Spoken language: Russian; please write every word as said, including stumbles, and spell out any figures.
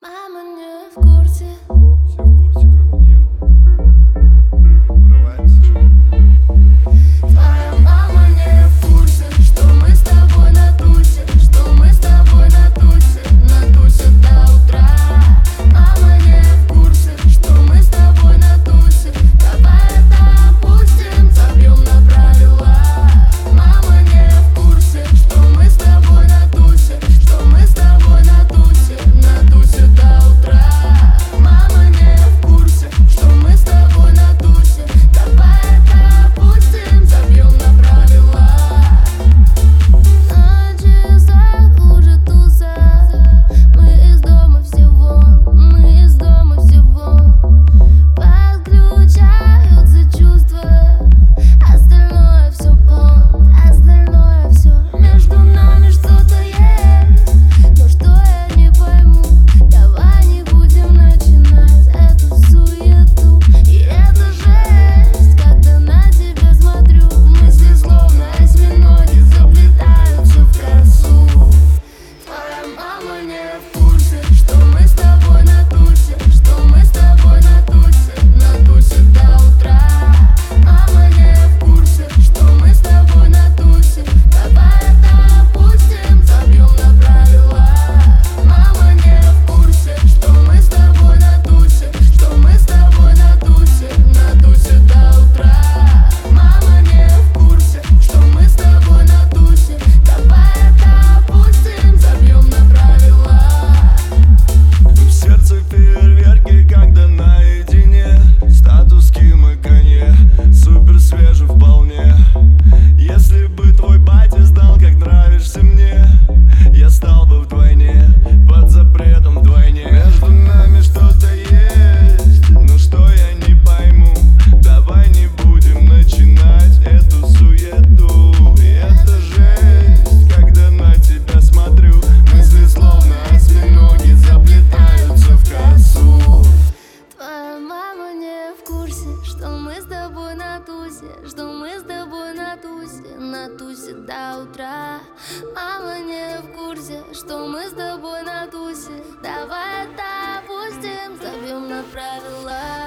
Мама не в курсе. Все в курсе, кроме нее. Врываемся же. Твоя мама не в курсе, что мы с тобой на тусе, что мы с тобой на тусе, на тусе до утра. Мама не в курсе, что мы с тобой на тусе. Давай это опустим, забьем на правила. Мама не в курсе, что мы с тобой на тусе, что мы с тобой на тусе, на тусе до утра. Мама не в курсе, что мы с тобой на тусе. Давай это опустим, забьем на правила. На часах уже туса, мы из дома всего, мы из дома всего. Подключаются чувства, остальное все понт, остальное все. Между нами что-то есть, но что я не пойму. Давай не будем начинать эту суету. И это жесть, когда на тебя смотрю. Мысли словно осьминоги заплетаются в косу. Твоя мама не в курсе, что мы с тобой на тусе, что мы с тобой на тусе, на тусе до утра. Мама не в курсе, что мы с тобой на тусе. Давай это опустим, забьем на правила. Мама не в курсе, что мы с тобой на тусе, что мы с тобой на тусе, на тусе до утра. Мама не в курсе, что мы с тобой на тусе. Давай это опустим, забьем на правила. В сердце фейерверки, когда наедине. Статус Кима Канье, супер свежий вполне. Если бы твой батя знал, как нравишься мне, я стал бы вдвойне, под запретом вдвойне. Между нами что-то есть, но что я не пойму. Давай не будем начинать эту суету. И это жесть, когда на тебя смотрю. Мысли словно осьминоги заплетаются в косу. Твоя мама не в курсе, что мы с тобой на тусе, что мы с тобой на тусе, на тусе до утра. Мама не в курсе, что мы с тобой на тусе. Давай это опустим, забьем на правила.